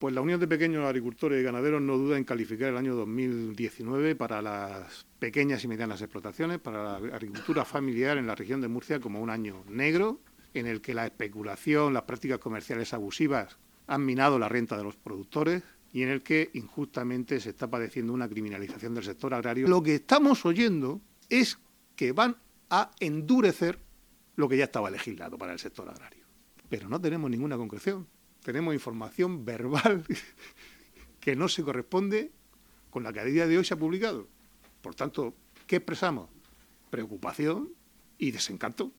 Pues la Unión de Pequeños Agricultores y Ganaderos no duda en calificar el año 2019 para las pequeñas y medianas explotaciones, para la agricultura familiar en la región de Murcia como un año negro, en el que la especulación, las prácticas comerciales abusivas han minado la renta de los productores y en el que injustamente se está padeciendo una criminalización del sector agrario. Lo que estamos oyendo es que van a endurecer lo que ya estaba legislado para el sector agrario. Pero no tenemos ninguna concreción. Tenemos información verbal que no se corresponde con la que a día de hoy se ha publicado. Por tanto, ¿qué expresamos? Preocupación y desencanto.